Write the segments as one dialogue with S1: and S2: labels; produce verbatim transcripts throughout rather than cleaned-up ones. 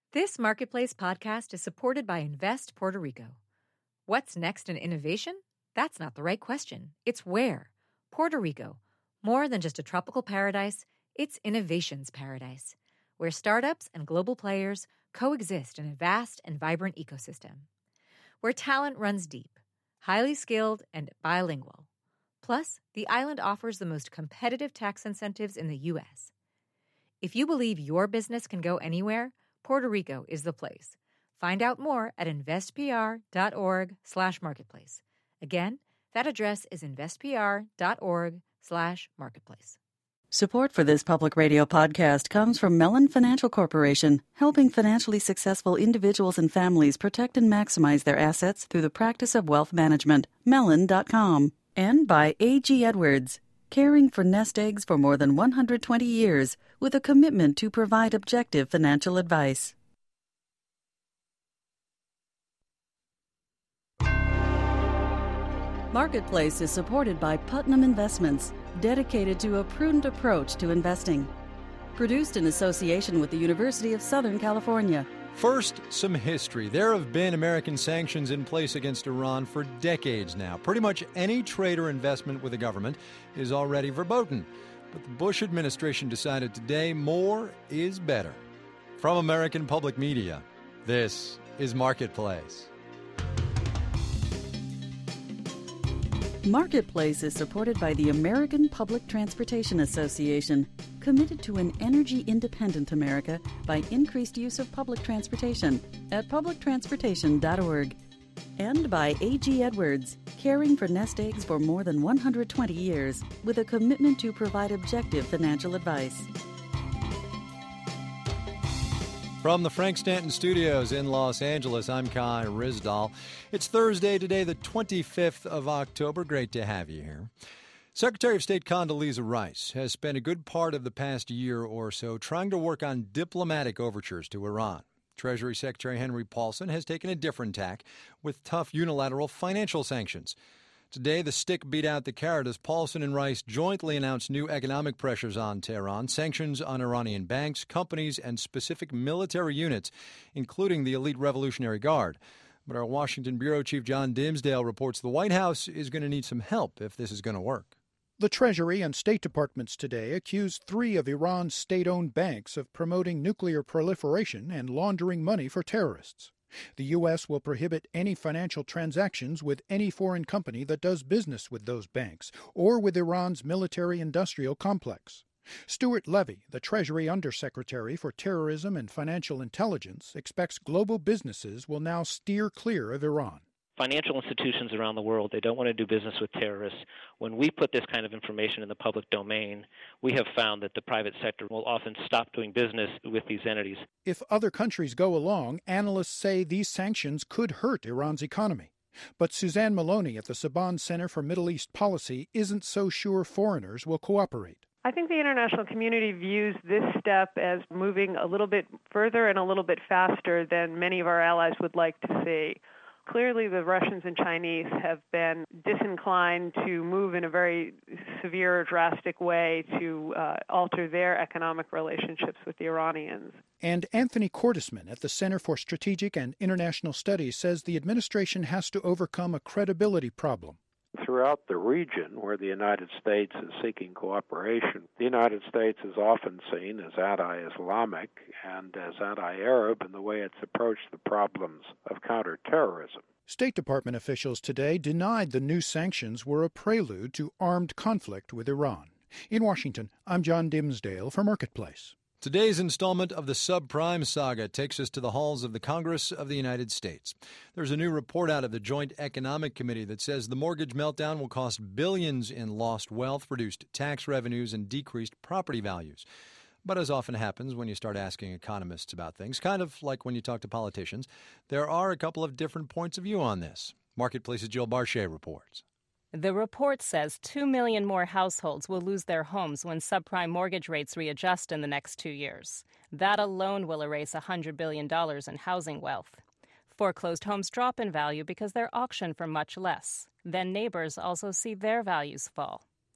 S1: This Marketplace podcast is supported by Invest Puerto Rico. What's next in innovation? That's not the right question. It's where. Puerto Rico. More than just a tropical paradise, it's innovation's paradise, where startups and global players coexist in a vast and vibrant ecosystem. Where talent runs deep, highly skilled, and bilingual. Plus, the island offers the most competitive tax incentives in the U S. If you believe your business can go anywhere, Puerto Rico is the place. Find out more at investpr.org slash marketplace. Again, that address is investpr.org slash marketplace.
S2: Support for this public radio podcast comes from Mellon Financial Corporation, helping financially successful individuals and families protect and maximize their assets through the practice of wealth management. Mellon dot com. And by A G Edwards, caring for nest eggs for more than one hundred twenty years with a commitment to provide objective financial advice. Marketplace is supported by Putnam Investments, dedicated to a prudent approach to investing. Produced in association with the University of Southern California.
S3: First, some history. There have been American sanctions in place against Iran for decades now. Pretty much any trade or investment with the government is already verboten. But the Bush administration decided today more is better. From American Public Media, this is Marketplace.
S2: Marketplace is supported by the American Public Transportation Association, committed to an energy-independent America by increased use of public transportation at public transportation dot org. And by A G Edwards, caring for nest eggs for more than one hundred twenty years with a commitment to provide objective financial advice.
S3: From the Frank Stanton Studios in Los Angeles, I'm Kai Ryssdal. It's Thursday today, the twenty-fifth of October. Great to have you here. Secretary of State Condoleezza Rice has spent a good part of the past year or so trying to work on diplomatic overtures to Iran. Treasury Secretary Henry Paulson has taken a different tack with tough unilateral financial sanctions. Today, the stick beat out the carrot as Paulson and Rice jointly announced new economic pressures on Tehran, sanctions on Iranian banks, companies, and specific military units, including the elite Revolutionary Guard. But our Washington Bureau Chief John Dimsdale reports the White House is going to need some help if this is going to work.
S4: The Treasury and State Departments today accused three of Iran's state-owned banks of promoting nuclear proliferation and laundering money for terrorists. The U S will prohibit any financial transactions with any foreign company that does business with those banks or with Iran's military-industrial complex. Stuart Levy, the Treasury Undersecretary for Terrorism and Financial Intelligence, expects global businesses will now steer clear of Iran.
S5: Financial institutions around the world, they don't want to do business with terrorists. When we put this kind of information in the public domain, we have found that the private sector will often stop doing business with these entities.
S4: If other countries go along, analysts say these sanctions could hurt Iran's economy. But Suzanne Maloney at the Saban Center for Middle East Policy isn't so sure foreigners will cooperate.
S6: I think the international community views this step as moving a little bit further and a little bit faster than many of our allies would like to see. Clearly, the Russians and Chinese have been disinclined to move in a very severe, drastic way to uh, alter their economic relationships with the Iranians.
S4: And Anthony Cordesman at the Center for Strategic and International Studies says the administration has to overcome a credibility problem.
S7: Throughout the region where the United States is seeking cooperation, the United States is often seen as anti-Islamic and as anti-Arab in the way it's approached the problems of counterterrorism.
S4: State Department officials today denied the new sanctions were a prelude to armed conflict with Iran. In Washington, I'm John Dimsdale for Marketplace.
S3: Today's installment of the subprime saga takes us to the halls of the Congress of the United States. There's a new report out of the Joint Economic Committee that says the mortgage meltdown will cost billions in lost wealth, reduced tax revenues, and decreased property values. But as often happens when you start asking economists about things, kind of like when you talk to politicians, there are a couple of different points of view on this. Marketplace's Jill Barchet reports.
S8: The report says two million more households will lose their homes when subprime mortgage rates readjust in the next two years. That alone will erase one hundred billion dollars in housing wealth. Foreclosed homes drop in value because they're auctioned for much less. Then neighbors also see their values fall.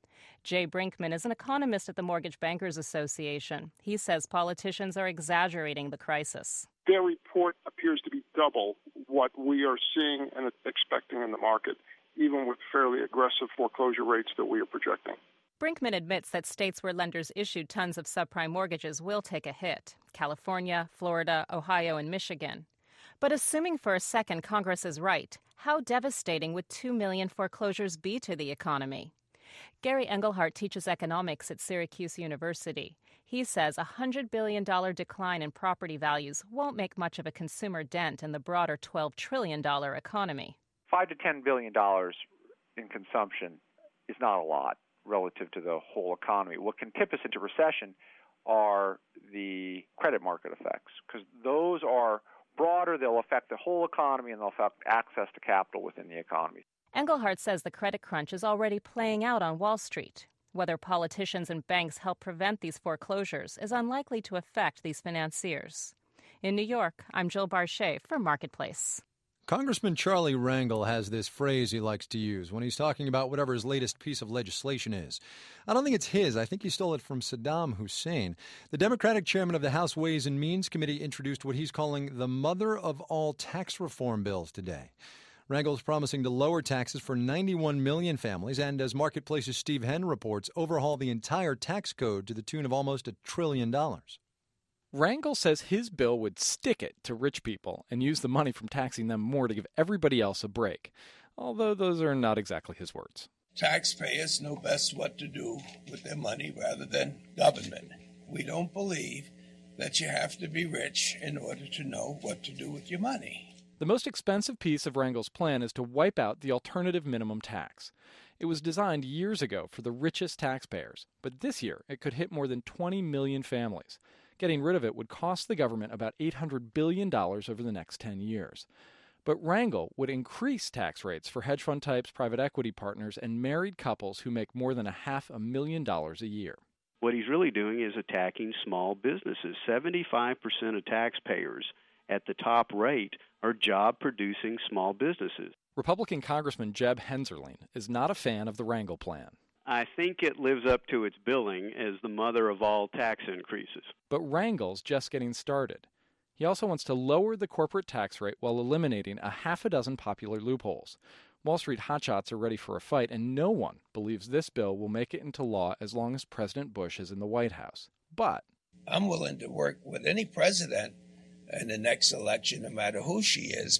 S8: Jay Brinkman is an economist at the Mortgage Bankers Association. He says politicians are exaggerating the crisis.
S9: Their report appears to be double what we are seeing and expecting in the market, even with fairly aggressive foreclosure rates that we are projecting.
S8: Brinkman admits that states where lenders issued tons of subprime mortgages will take a hit: California, Florida, Ohio, and Michigan. But assuming for a second Congress is right, how devastating would two million foreclosures be to the economy? Gary Engelhardt teaches economics at Syracuse University. He says a one hundred billion dollars decline in property values won't make much of a consumer dent in the broader twelve trillion dollars economy.
S10: Five to ten billion dollars in consumption is not a lot relative to the whole economy. What can tip us into recession are the credit market effects, because those are broader. They'll affect the whole economy, and they'll affect access to capital within the economy.
S8: Engelhardt says the credit crunch is already playing out on Wall Street. Whether politicians and banks help prevent these foreclosures is unlikely to affect these financiers. In New York, I'm Jill Barchet for Marketplace.
S3: Congressman Charlie Rangel has this phrase he likes to use when he's talking about whatever his latest piece of legislation is. I don't think it's his. I think he stole it from Saddam Hussein. The Democratic chairman of the House Ways and Means Committee introduced what he's calling the mother of all tax reform bills today. Rangel's promising to lower taxes for ninety-one million families and, as Marketplace's Steve Henn reports, overhaul the entire tax code to the tune of almost a trillion dollars.
S11: Rangel says his bill would stick it to rich people and use the money from taxing them more to give everybody else a break, although those are not exactly his words.
S12: Taxpayers know best what to do with their money rather than government. We don't believe that you have to be rich in order to know what to do with your money.
S11: The most expensive piece of Rangel's plan is to wipe out the alternative minimum tax. It was designed years ago for the richest taxpayers, but this year it could hit more than twenty million families. Getting rid of it would cost the government about eight hundred billion dollars over the next ten years. But Rangel would increase tax rates for hedge fund types, private equity partners, and married couples who make more than a half a million dollars a year.
S13: What he's really doing is attacking small businesses. seventy-five percent of taxpayers at the top rate are job-producing small businesses.
S11: Republican Congressman Jeb Hensarling is not a fan of the Rangel plan.
S13: I think it lives up to its billing as the mother of all tax increases.
S11: But Rangel's just getting started. He also wants to lower the corporate tax rate while eliminating a half a dozen popular loopholes. Wall Street hotshots are ready for a fight, and no one believes this bill will make it into law as long as President Bush is in the White House. But
S12: I'm willing to work with any president in the next election, no matter who she is.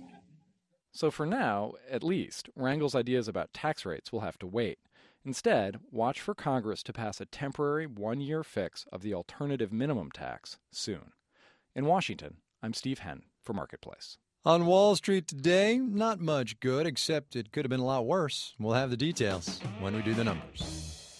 S11: So for now, at least, Rangel's ideas about tax rates will have to wait. Instead, watch for Congress to pass a temporary one-year fix of the alternative minimum tax soon. In Washington, I'm Steve Henn for Marketplace.
S3: On Wall Street today, not much good, except it could have been a lot worse. We'll have the details when we do the numbers.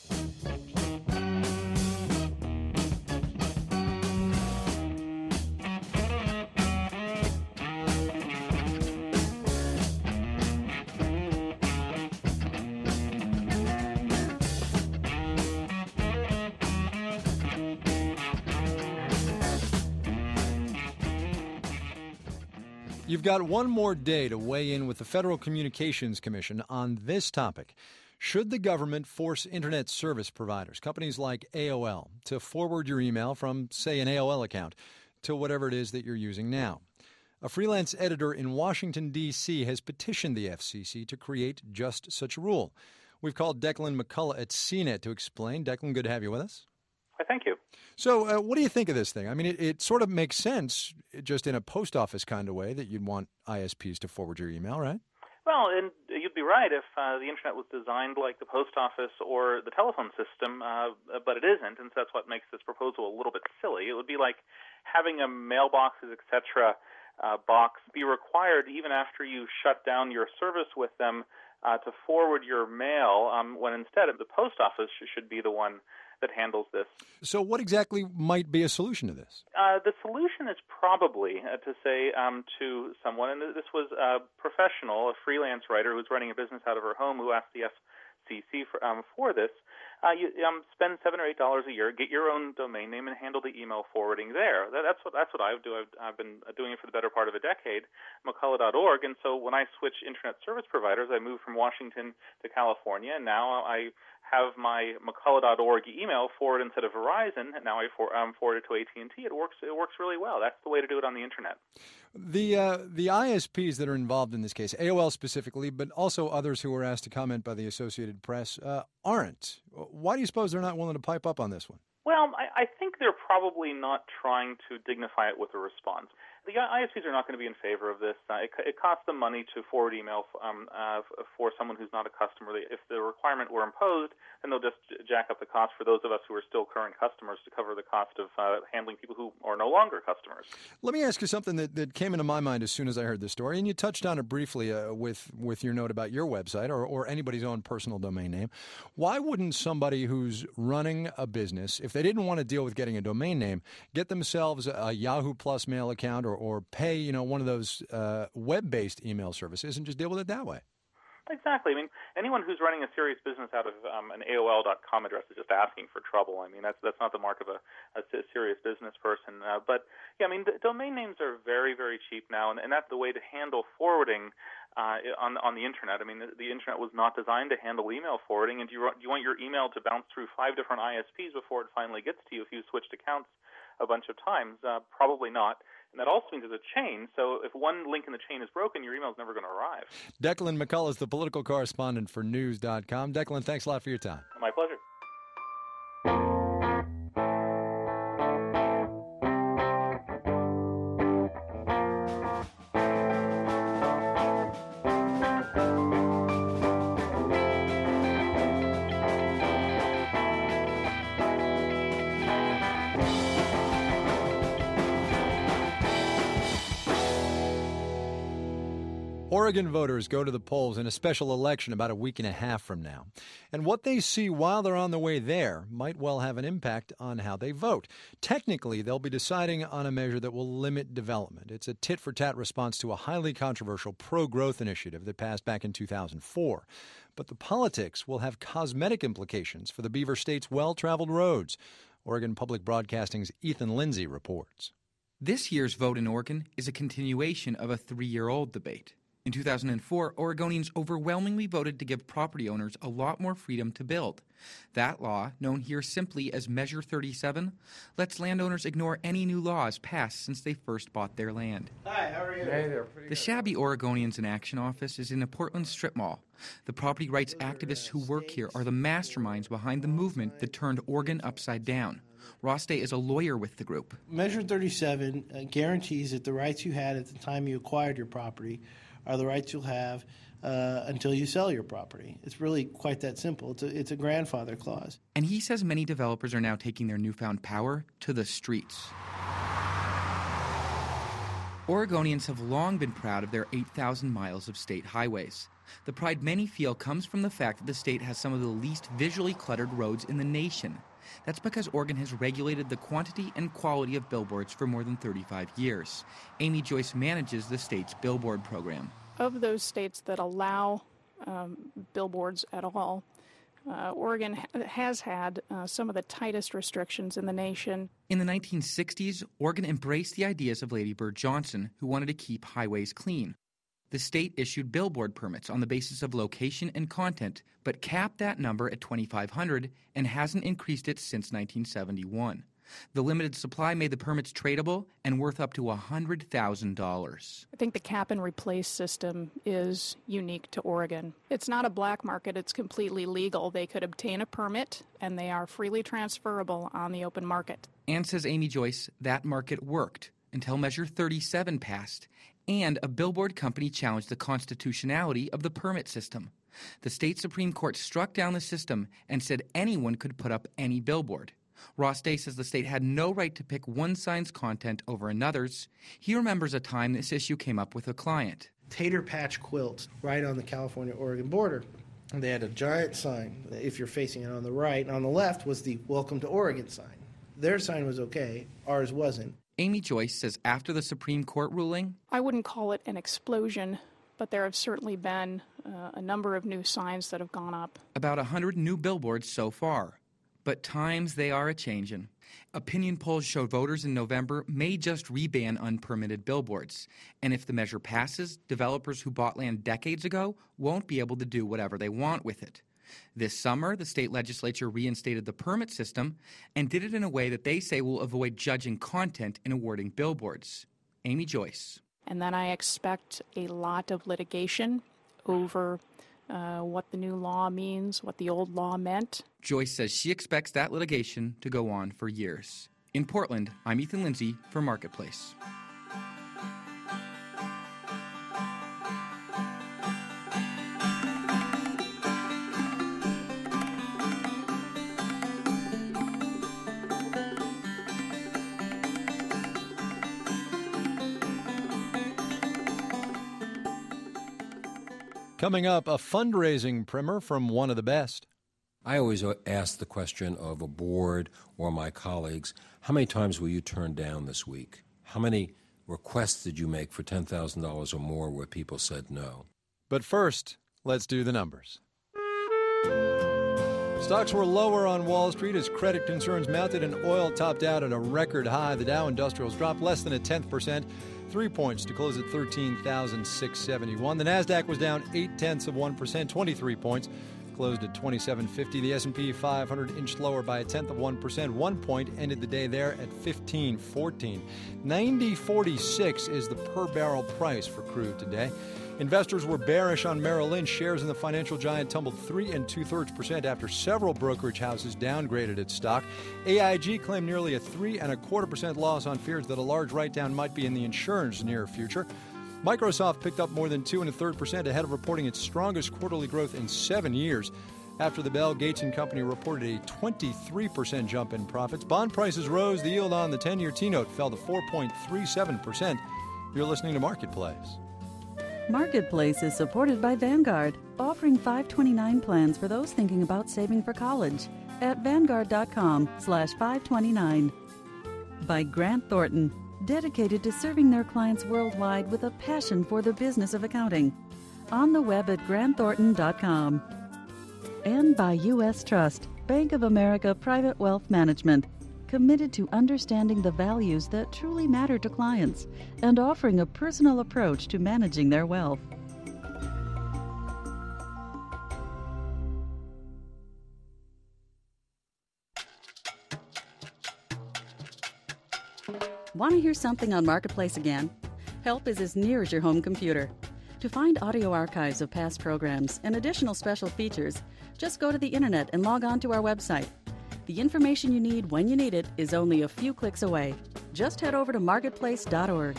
S3: You've got one more day to weigh in with the Federal Communications Commission on this topic. Should the government force Internet service providers, companies like A O L, to forward your email from, say, an A O L account to whatever it is that you're using now? A freelance editor in Washington, D C has petitioned the F C C to create just such a rule. We've called Declan McCullough at C net to explain. Declan, good to have you with us.
S14: Thank you.
S3: So uh, what do you think of this thing? I mean, it, it sort of makes sense just in a post office kind of way that you'd want I S Ps to forward your email, right?
S14: Well, and you'd be right if uh, the Internet was designed like the post office or the telephone system, uh, but it isn't, and so that's what makes this proposal a little bit silly. It would be like having a mailboxes, et cetera, uh, box be required even after you shut down your service with them uh, to forward your mail, um, when instead the post office should be the one that handles this.
S3: So what exactly might be a solution to this?
S14: Uh, the solution is probably uh, to say um, to someone, and this was a professional, a freelance writer who's running a business out of her home who asked the F C C for, um, for this, uh, you um, spend seven or eight dollars a year, get your own domain name, and handle the email forwarding there. That, that's what that's what I do. I've, I've been doing it for the better part of a decade, McCullough dot org. And so when I switch internet service providers, I moved from Washington to California, and now I have my McCullough dot org email forward instead of Verizon, and now I for, um, forward it to A T and T. It works. It works really well. That's the way to do it on the internet.
S3: The uh, the I S Ps that are involved in this case, A O L specifically, but also others who were asked to comment by the Associated Press, uh, aren't. Why do you suppose they're not willing to pipe up on this one?
S14: Well, I, I think they're probably not trying to dignify it with a response. The I S Ps are not going to be in favor of this. Uh, it, it costs them money to forward email um, uh, for someone who's not a customer. If the requirement were imposed, then they'll just jack up the cost for those of us who are still current customers to cover the cost of uh, handling people who are no longer customers.
S3: Let me ask you something that, that came into my mind as soon as I heard this story, and you touched on it briefly uh, with, with your note about your website or, or anybody's own personal domain name. Why wouldn't somebody who's running a business, if they didn't want to deal with getting a domain name, get themselves a Yahoo Plus mail account or, or pay, you know, one of those uh, web-based email services and just deal with it that way?
S14: Exactly. I mean, anyone who's running a serious business out of um, an A O L dot com address is just asking for trouble. I mean, that's that's not the mark of a, a serious business person. Uh, but, yeah, I mean, the domain names are very, very cheap now, and, and that's the way to handle forwarding uh, on on the Internet. I mean, the, the Internet was not designed to handle email forwarding, and do you, do you want your email to bounce through five different I S Ps before it finally gets to you if you switched accounts a bunch of times? Uh, probably not. And that also means there's a chain, so if one link in the chain is broken, your email is never going to arrive.
S3: Declan McCullough is the political correspondent for news dot com. Declan, thanks a lot for your time.
S14: My pleasure.
S3: Oregon voters go to the polls in a special election about a week and a half from now. And what they see while they're on the way there might well have an impact on how they vote. Technically, they'll be deciding on a measure that will limit development. It's a tit-for-tat response to a highly controversial pro-growth initiative that passed back in two thousand four. But the politics will have cosmetic implications for the Beaver State's well-traveled roads. Oregon Public Broadcasting's Ethan Lindsay reports.
S15: This year's vote in Oregon is a continuation of a three-year-old debate. In two thousand four, Oregonians overwhelmingly voted to give property owners a lot more freedom to build. That law, known here simply as Measure thirty-seven, lets landowners ignore any new laws passed since they first bought their land.
S16: Hi, how are you?
S15: Hey there. The shabby Oregonians in Action office is in a Portland strip mall. The property rights activists who work here are the masterminds behind the movement that turned Oregon upside down. Ross Day is a lawyer with the group.
S16: Measure thirty-seven uh, guarantees that the rights you had at the time you acquired your property are the rights you'll have uh, until you sell your property. It's really quite that simple. It's a, it's a grandfather clause.
S15: And he says many developers are now taking their newfound power to the streets. Oregonians have long been proud of their eight thousand miles of state highways. The pride many feel comes from the fact that the state has some of the least visually cluttered roads in the nation. That's because Oregon has regulated the quantity and quality of billboards for more than thirty-five years. Amy Joyce manages the state's billboard program.
S17: Of those states that allow um, billboards at all, uh, Oregon ha- has had uh, some of the tightest restrictions in the nation.
S15: In the nineteen sixties, Oregon embraced the ideas of Lady Bird Johnson, who wanted to keep highways clean. The state issued billboard permits on the basis of location and content, but capped that number at twenty-five hundred and hasn't increased it since nineteen seventy-one. The limited supply made the permits tradable and worth up to one hundred thousand dollars.
S17: I think the cap and replace system is unique to Oregon. It's not a black market, it's completely legal. They could obtain a permit and they are freely transferable on the open market.
S15: And says Amy Joyce, that market worked until Measure thirty-seven passed, and a billboard company challenged the constitutionality of the permit system. The state Supreme Court struck down the system and said anyone could put up any billboard. Ross Day says the state had no right to pick one sign's content over another's. He remembers a time this issue came up with a client.
S16: Tater Patch Quilts, right on the California-Oregon border. They had a giant sign, if you're facing it on the right, and on the left was the Welcome to Oregon sign. Their sign was okay, ours wasn't.
S15: Amy Joyce says after the Supreme Court ruling,
S17: I wouldn't call it an explosion, but there have certainly been uh, a number of new signs that have gone up.
S15: About one hundred new billboards so far. But times they are a-changin'. Opinion polls show voters in November may just reban unpermitted billboards. And if the measure passes, developers who bought land decades ago won't be able to do whatever they want with it. This summer, the state legislature reinstated the permit system and did it in a way that they say will avoid judging content in awarding billboards. Amy Joyce.
S17: And then I expect a lot of litigation over uh, what the new law means, what the old law meant.
S15: Joyce says she expects that litigation to go on for years. In Portland, I'm Ethan Lindsay for Marketplace.
S3: Coming up, a fundraising primer from one of the best.
S18: I always ask the question of a board or my colleagues, how many times were you turned down this week? How many requests did you make for ten thousand dollars or more where people said no?
S3: But first, let's do the numbers. Stocks were lower on Wall Street as credit concerns mounted and oil topped out at a record high. The Dow Industrials dropped less than a tenth percent, three points to close at thirteen thousand six hundred seventy-one. The Nasdaq was down eight tenths of one percent, twenty-three points, closed at twenty-seven fifty. The S and P five hundred inched lower by a tenth of one percent, one point, ended the day there at fifteen fourteen. ninety forty-six is the per barrel price for crude today. Investors were bearish on Merrill Lynch. Shares in the financial giant tumbled three and two-thirds percent after several brokerage houses downgraded its stock. A I G claimed nearly a three and a quarter percent loss on fears that a large write-down might be in the insurance near future. Microsoft picked up more than two and a third percent ahead of reporting its strongest quarterly growth in seven years. After the bell, Gates and Company reported a twenty-three percent jump in profits. Bond prices rose. The yield on the ten-year T-note fell to four point three seven percent. You're listening to Marketplace.
S2: Marketplace is supported by Vanguard, offering five twenty-nine plans for those thinking about saving for college at vanguard.com slash 529. By Grant Thornton, dedicated to serving their clients worldwide with a passion for the business of accounting. On the web at grant thornton dot com. And by U S Trust, Bank of America Private Wealth Management, committed to understanding the values that truly matter to clients and offering a personal approach to managing their wealth. Want to hear something on Marketplace again? Help is as near as your home computer. To find audio archives of past programs and additional special features, just go to the internet and log on to our website. The information you need when you need it is only a few clicks away. Just head over to marketplace dot org.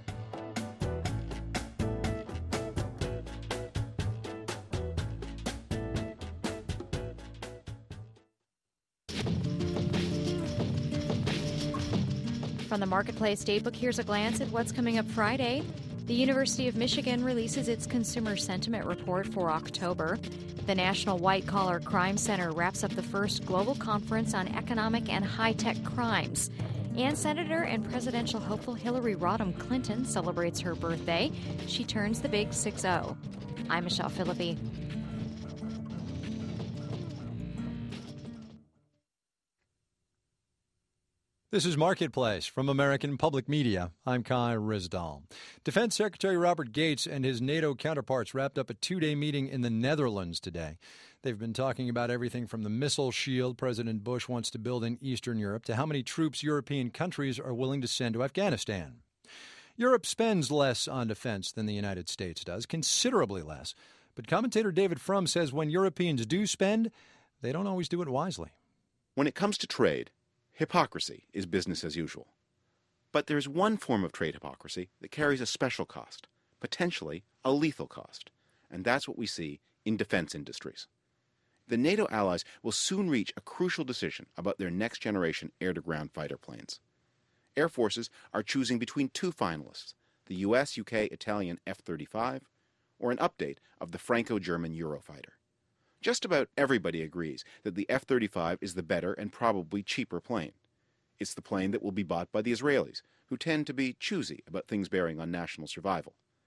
S1: From the Marketplace Datebook, here's a glance at what's coming up Friday. The University of Michigan releases its Consumer Sentiment Report for October. The National White Collar Crime Center wraps up the first global conference on economic and high-tech crimes. And Senator and presidential hopeful Hillary Rodham Clinton celebrates her birthday. She turns the big six oh. I'm Michelle Philippi.
S3: This is Marketplace from American Public Media. I'm Kai Ryssdal. Defense Secretary Robert Gates and his NATO counterparts wrapped up a two-day meeting in the Netherlands today. They've been talking about everything from the missile shield President Bush wants to build in Eastern Europe to how many troops European countries are willing to send to Afghanistan. Europe spends less on defense than the United States does, considerably less. But commentator David Frum says when Europeans do spend, they don't always do it wisely.
S19: When it comes to trade, hypocrisy is business as usual. But there's one form of trade hypocrisy that carries a special cost, potentially a lethal cost, and that's what we see in defense industries. The NATO allies will soon reach a crucial decision about their next-generation air-to-ground fighter planes. Air forces are choosing between two finalists, the U S, U K, Italian F thirty-five, or an update of the Franco-German Eurofighter. Just about everybody agrees that the F thirty-five is the better and probably cheaper plane. It's the plane that will be bought by the Israelis, who tend to be choosy about things bearing on national survival.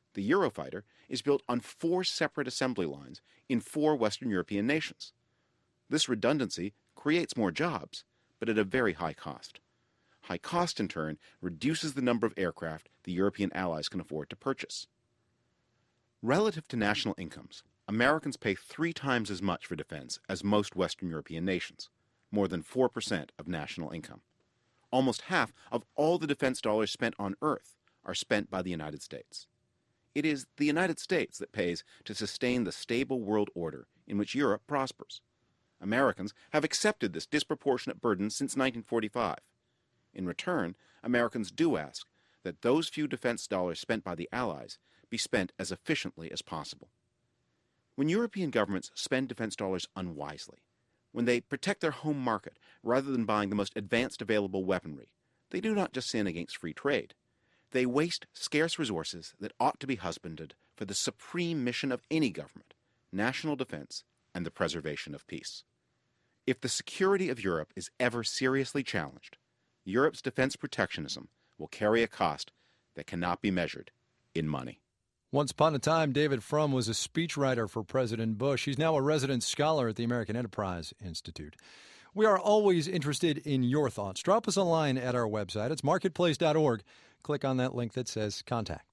S19: The Eurofighter is built on four separate assembly lines in four Western European nations. This redundancy creates more jobs, but at a very high cost. High cost, in turn, reduces the number of aircraft the European allies can afford to purchase. Relative to national incomes, Americans pay three times as much for defense as most Western European nations, more than four percent of national income. Almost half of all the defense dollars spent on Earth are spent by the United States. It is the United States that pays to sustain the stable world order in which Europe prospers. Americans have accepted this disproportionate burden since nineteen forty-five. In return, Americans do ask that those few defense dollars spent by the Allies be spent as efficiently as possible. When European governments spend defense dollars unwisely, when they protect their home market rather than buying the most advanced available weaponry, they do not just sin against free trade. They waste scarce resources that ought to be husbanded for the supreme mission of any government, national defense and the preservation of peace. If the security of Europe is ever seriously challenged, Europe's defense protectionism will carry a cost that cannot be measured in money.
S3: Once upon a time, David Frum was a speechwriter for President Bush. He's now a resident scholar at the American Enterprise Institute. We are always interested in your thoughts. Drop us a line at our website. It's marketplace dot org. Click on that link that says contact.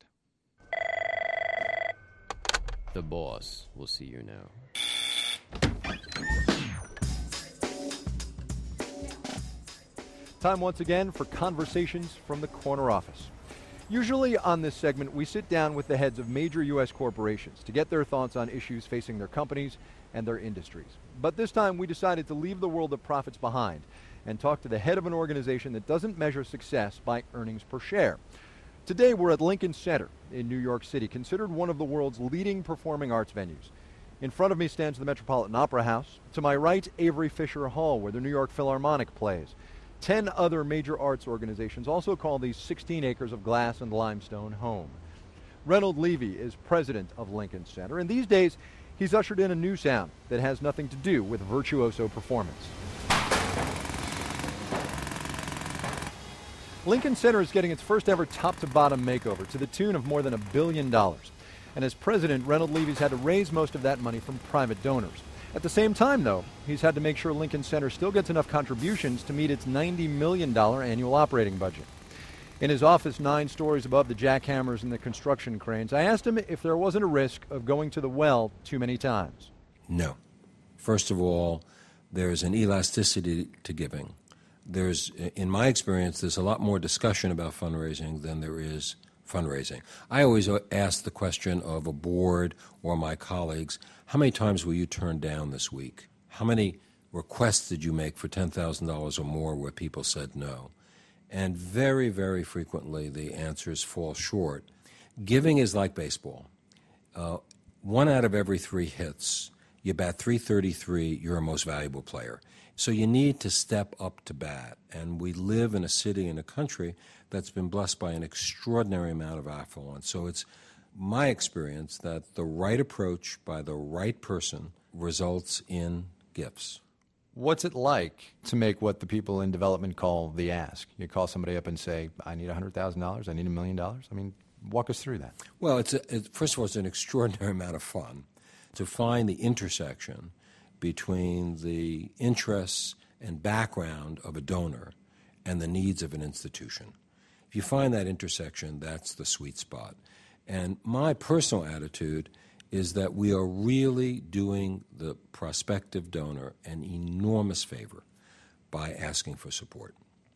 S20: The boss will see you now.
S3: Time once again for Conversations from the Corner Office. Usually on this segment, we sit down with the heads of major U S corporations to get their thoughts on issues facing their companies and their industries. But this time we decided to leave the world of profits behind and talk to the head of an organization that doesn't measure success by earnings per share. Today we're at Lincoln Center in New York City, considered one of the world's leading performing arts venues. In front of me stands the Metropolitan Opera House. To my right, Avery Fisher Hall, where the New York Philharmonic plays. Ten other major arts organizations also call these sixteen acres of glass and limestone home. Reynold Levy is president of Lincoln Center, and these days he's ushered in a new sound that has nothing to do with virtuoso performance. Lincoln Center is getting its first ever top-to-bottom makeover to the tune of more than a billion dollars. And as president, Reynold Levy's had to raise most of that money from private donors. At the same time, though, he's had to make sure Lincoln Center still gets enough contributions to meet its ninety million dollars annual operating budget. In his office nine stories above the jackhammers and the construction cranes, I asked him if there wasn't a risk of going to the well too many times.
S18: No. First of all, there's an elasticity to giving. There's, in my experience, there's a lot more discussion about fundraising than there is fundraising. I always ask the question of a board or my colleagues, how many times will you turn down this week? How many requests did you make for ten thousand dollars or more where people said no? And very, very frequently the answers fall short. Giving is like baseball. Uh, one out of every three hits, you bat three thirty-three, you're a most valuable player. So you need to step up to bat. And we live in a city and a country that's been blessed by an extraordinary amount of affluence. So it's my experience that the right approach by the right person results in gifts.
S3: What's it like to make what the people in development call the ask? You call somebody up and say, I need one hundred thousand dollars, I need a million dollars? I mean, walk us through that.
S18: Well, it's a, it, first of all, it's an extraordinary amount of fun to find the intersection between the interests and background of a donor and the needs of an institution. If you find that intersection, that's the sweet spot. And my personal attitude is that we are really doing the prospective donor an enormous favor by asking for support,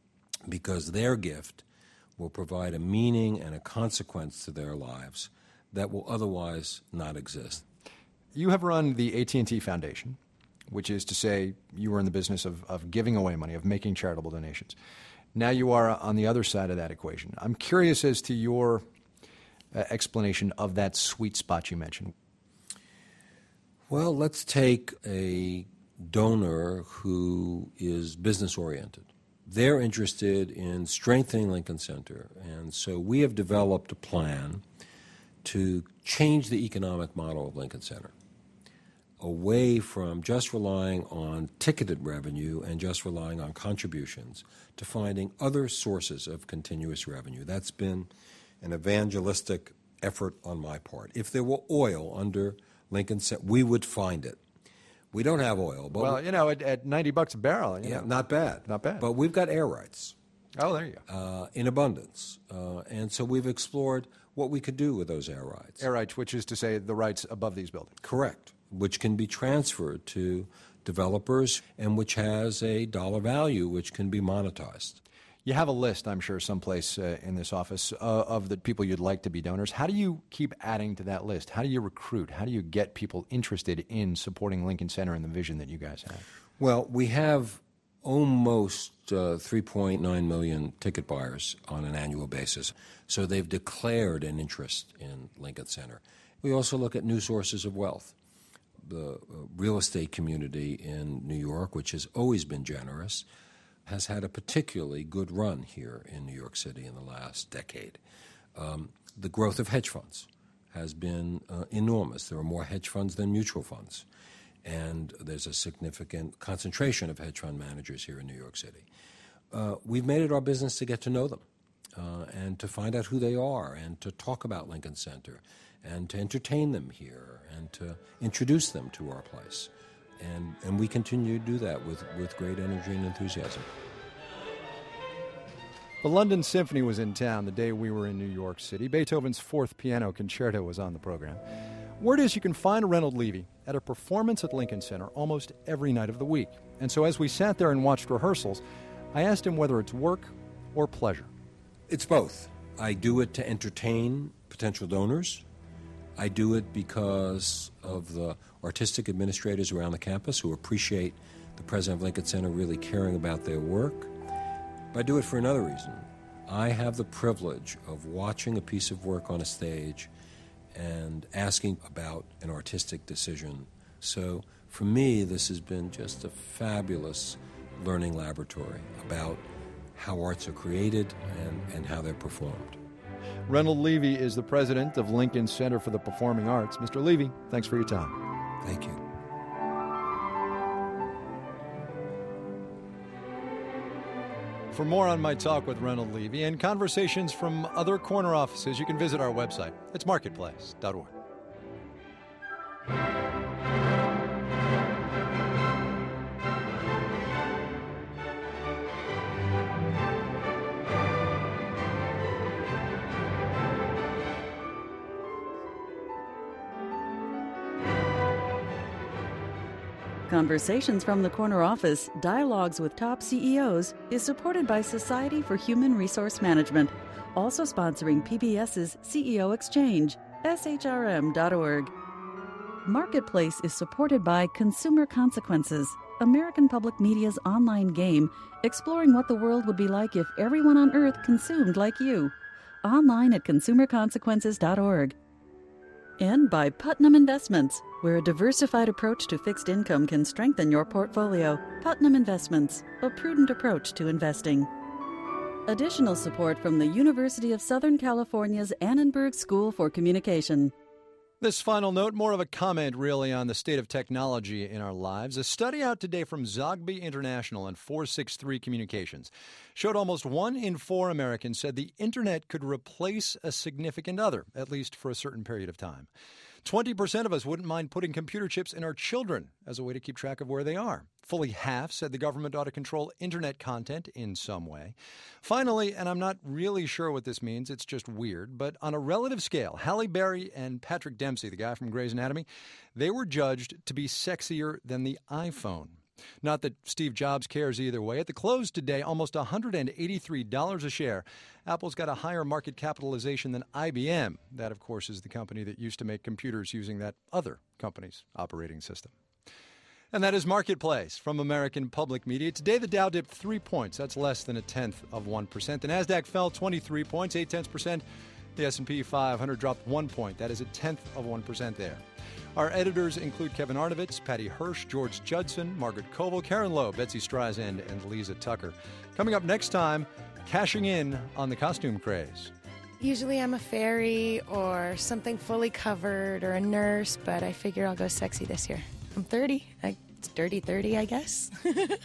S18: because their gift will provide a meaning and a consequence to their lives that will otherwise not exist.
S3: You have run the A T and T Foundation, which is to say you were in the business of, of giving away money, of making charitable donations. Now you are on the other side of that equation. I'm curious as to your uh, explanation of that sweet spot you mentioned.
S18: Well, let's take a donor who is business-oriented. They're interested in strengthening Lincoln Center, and so we have developed a plan to change the economic model of Lincoln Center, away from just relying on ticketed revenue and just relying on contributions to finding other sources of continuous revenue. That's been an evangelistic effort on my part. If there were oil under Lincoln Center, we would find it. We don't have oil. But
S3: well, you know, at, at ninety bucks a barrel. You
S18: yeah,
S3: know.
S18: not bad.
S3: Not bad.
S18: But we've got air rights.
S3: Oh, there you go.
S18: Uh, in abundance. Uh, and so we've explored what we could do with those air rights.
S3: Air rights, which is to say the rights above these buildings.
S18: Correct. Which can be transferred to developers and which has a dollar value which can be monetized.
S3: You have a list, I'm sure, someplace uh, in this office uh, of the people you'd like to be donors. How do you keep adding to that list? How do you recruit? How do you get people interested in supporting Lincoln Center and the vision that you guys have?
S18: Well, we have almost uh, three point nine million ticket buyers on an annual basis. So they've declared an interest in Lincoln Center. We also look at new sources of wealth. The uh, real estate community in New York, which has always been generous, has had a particularly good run here in New York City in the last decade. Um, the growth of hedge funds has been uh, enormous. There are more hedge funds than mutual funds. And there's a significant concentration of hedge fund managers here in New York City. Uh, we've made it our business to get to know them uh, and to find out who they are and to talk about Lincoln Center and to entertain them here and to introduce them to our place. And, and we continue to do that with, with great energy and enthusiasm.
S3: The London Symphony was in town the day we were in New York City. Beethoven's Fourth Piano Concerto was on the program. Word is you can find Reynold Levy at a performance at Lincoln Center almost every night of the week. And so as we sat there and watched rehearsals, I asked him whether it's work or pleasure.
S18: It's both. I do it to entertain potential donors. I do it because of the artistic administrators around the campus who appreciate the president of Lincoln Center really caring about their work. But I do it for another reason. I have the privilege of watching a piece of work on a stage and asking about an artistic decision. So for me, this has been just a fabulous learning laboratory about how arts are created and, and how they're performed.
S3: Reynold Levy is the president of Lincoln Center for the Performing Arts. Mister Levy, thanks for your time.
S18: Thank you.
S3: For more on my talk with Reynold Levy and conversations from other corner offices, you can visit our website. It's marketplace dot org.
S2: Conversations from the Corner Office, Dialogues with Top C E Os, is supported by Society for Human Resource Management, also sponsoring P B S's C E O Exchange, S H R M dot org. Marketplace is supported by Consumer Consequences, American Public Media's online game, exploring what the world would be like if everyone on Earth consumed like you. Online at consumer consequences dot org. And by Putnam Investments, where a diversified approach to fixed income can strengthen your portfolio. Putnam Investments, a prudent approach to investing. Additional support from the University of Southern California's Annenberg School for Communication.
S3: This final note, more of a comment really on the state of technology in our lives. A study out today from Zogby International and four sixty-three Communications showed almost one in four Americans said the internet could replace a significant other, at least for a certain period of time. twenty percent of us wouldn't mind putting computer chips in our children as a way to keep track of where they are. Fully half said the government ought to control internet content in some way. Finally, and I'm not really sure what this means, it's just weird, but on a relative scale, Halle Berry and Patrick Dempsey, the guy from Grey's Anatomy, they were judged to be sexier than the iPhone. Not that Steve Jobs cares either way. At the close today, almost one hundred eighty-three dollars a share. Apple's got a higher market capitalization than I B M. That, of course, is the company that used to make computers using that other company's operating system. And that is Marketplace from American Public Media. Today, the Dow dipped three points. That's less than a tenth of one percent. The Nasdaq fell twenty-three points, eight tenths percent. The S and P five hundred dropped one point. That is a tenth of one percent there. Our editors include Kevin Arnovitz, Patty Hirsch, George Judson, Margaret Koval, Karen Lowe, Betsy Streisand, and Lisa Tucker. Coming up next time, cashing in on the costume craze.
S21: Usually I'm a fairy or something fully covered or a nurse, but I figure I'll go sexy this year. I'm thirty. I, it's dirty thirty, I guess.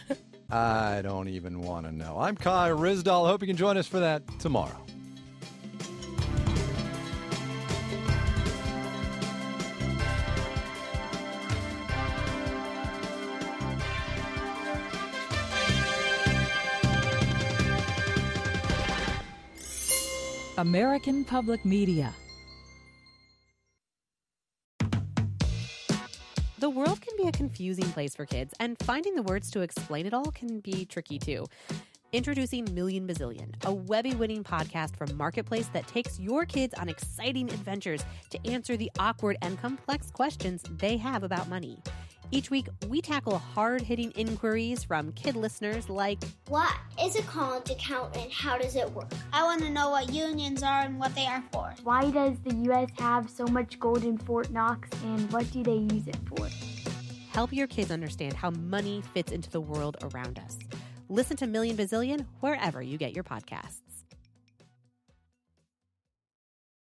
S3: I don't even want to know. I'm Kai Ryssdal. Hope you can join us for that tomorrow.
S5: American Public Media.
S22: The world can be a confusing place for kids, and finding the words to explain it all can be tricky too. Introducing Million Bazillion, a Webby-winning podcast from Marketplace that takes your kids on exciting adventures to answer the awkward and complex questions they have about money. Each week, we tackle hard-hitting inquiries from kid listeners like,
S23: what is a college account and how does it work? I want to know what unions are and what they are for.
S24: Why does the U S have so much gold in Fort Knox, and what do they use it for?
S22: Help your kids understand how money fits into the world around us. Listen to Million Bazillion wherever you get your podcasts.